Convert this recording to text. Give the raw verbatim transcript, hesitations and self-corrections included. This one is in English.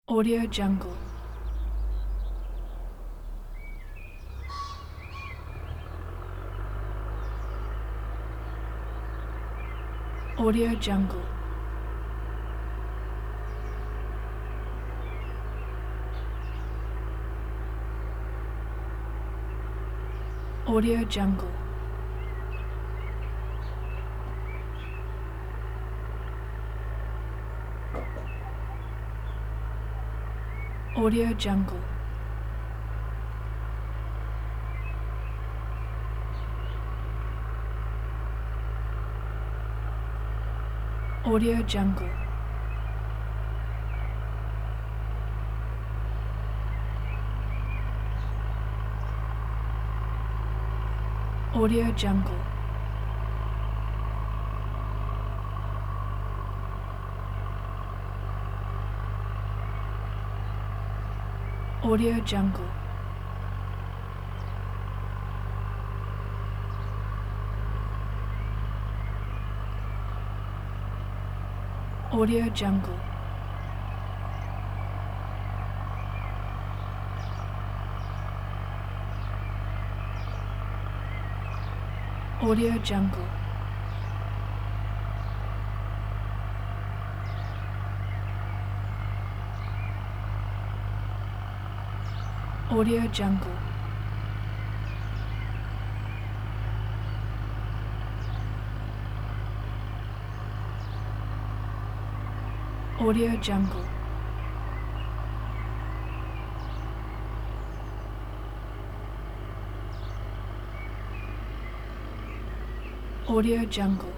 Audio Jungle. Audio Jungle. Audio Jungle. Audio Jungle. Audio Jungle. Audio Jungle. Audio Jungle. Audio Jungle. Audio Jungle. Audio Jungle. Audio Jungle. Audio Jungle.